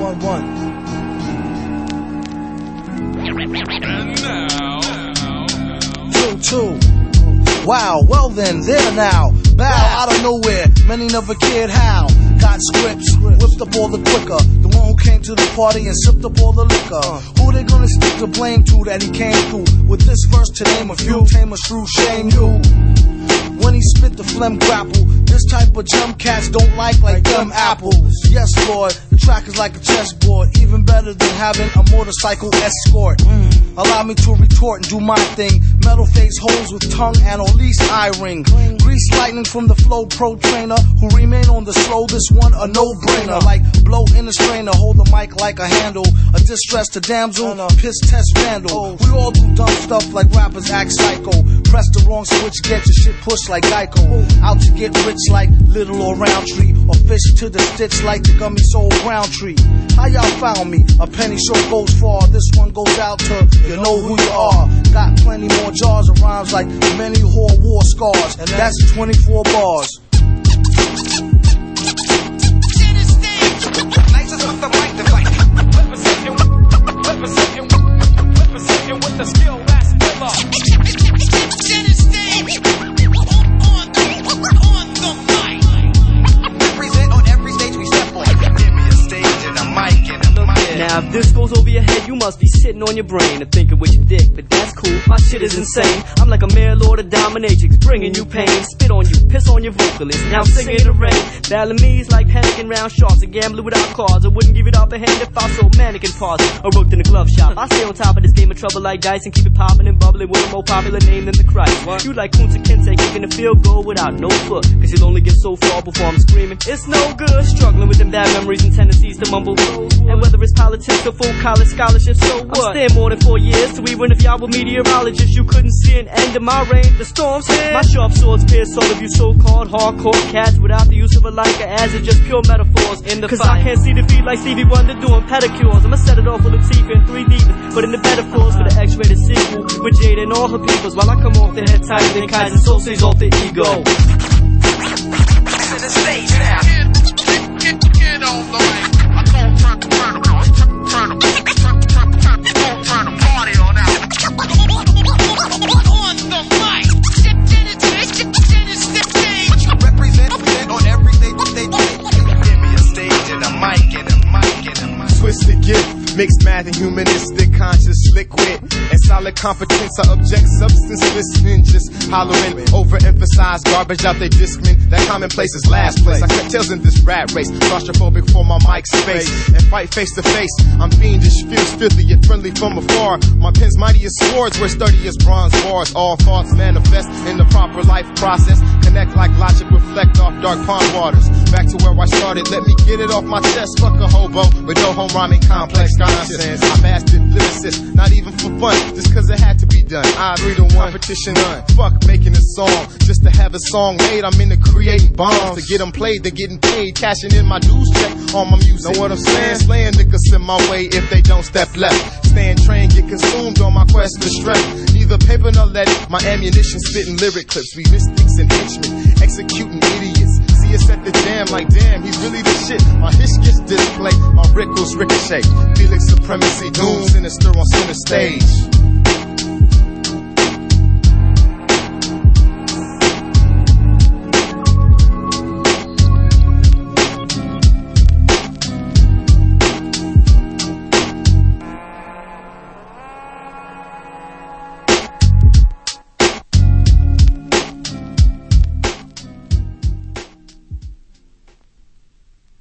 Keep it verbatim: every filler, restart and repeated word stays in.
One, one. And now, Two, two. Wow, well then, there now. Bow out of nowhere, many never cared how. Got scripts, whipped up all the quicker. The one who came to the party and sipped up all the liquor. Who they gonna stick the blame to that he came through? With this verse to name a few, tamers through shame you. When he spit the phlegm grapple, this type of gem cats don't like like them apples. Yes, Lord, the track is like a chessboard, even better than having a motorcycle escort. Mm. Allow me to retort and do my thing. Metal face holes with tongue and at least eye ring. Grease lightning from the Flow Pro trainer who remain on the slow. This one a no-brainer, like blow in a strainer. Hold the mic like a handle. A distress to damsel, piss test vandal. We all do dumb stuff like rappers act psycho. Press the wrong switch, get your shit pushed like Geico. Out to get rich like Little or Roundtree, or fish to the stitch like the Gummy Soul Brown Tree. How y'all found me? A penny sure goes far. This one goes out to you know who you are. Got plenty more jars of rhymes like many whore war scars, and that's twenty-four bars. with the skill that's killer. Now if this goes over your head, you must be sitting on your brain and thinking with your dick, but that's cool, my shit is insane. I'm like a mare lord of dominatrix, bringing you pain. Spit on you, piss on your vocalist, now I'm singing in the rain. Battling me's like panicking round sharks and gambling without cards. I wouldn't give it up a hand if I sold mannequin parts or worked in a glove shop. I stay on top of this game of trouble like dice and keep it popping and bubbling with a more popular name than the Christ. What? You like Kunta Kinte kicking a field goal without no foot, cause you'll only get so far before I'm screaming. It's no good, struggling with them bad memories and tendencies to mumble. And whether it's politics or full college scholarships, so what? I'm staying more than four years to even if y'all were meteorologists, you couldn't see an end of my reign. The storm's here. My sharp swords pierce all of you so-called hardcore cats without the use of a Leica, as it's just pure metaphors in the Cause fire. I can't see the feet like Stevie Wonder doing pedicures. I'ma set it off with Latifah and three demons, but in the metaphors for the X-rated sequel with Jada and all her peoples, while I come off the head tighter than Kaiser Soze's off the ego. To the stage now. Get, get, get on the mic. I don't turn, turn, turn, turn, turn, turn, turn, turn, turn, turn the party on out. On the mic. Represent on everything they do. Give me a stage and a mic and a mic and a mic. Twisted gift, mixed math and humanistic, conscious liquid, and solid competence. I object substance listening, just hollering, overemphasize garbage out they discman. That commonplace is last place. I cut tails in this rat race, claustrophobic for my mic space, and fight face to face. I'm fiendish, fierce, filthy, yet friendly from afar. My pen's mighty as swords, we're sturdy as bronze bars. All thoughts manifest in the proper life process. Connect like logic, reflect off dark pond waters. Back to where I started, let me get it off my chest. Fuck a hobo with no home rhyming complex nonsense. I mastered lyricist, not even for fun, just cause it had to be done. I three to one competition none. Fuck making a song, just to have a song made. I'm into creating bombs, to get them played, then getting paid, cashing in my dues check on my music. Know what I'm saying? Slaying niggas in my way if they don't step left. Stand trained, get consumed on my quest for strength. Neither paper nor lead, my ammunition spitting lyric clips. We mystics and henchmen, executing idiots. See us at the jam like damn, he's really the shit. My hishkish display, my rickles ricochet. Felix supremacy, doom, sinister on center stage.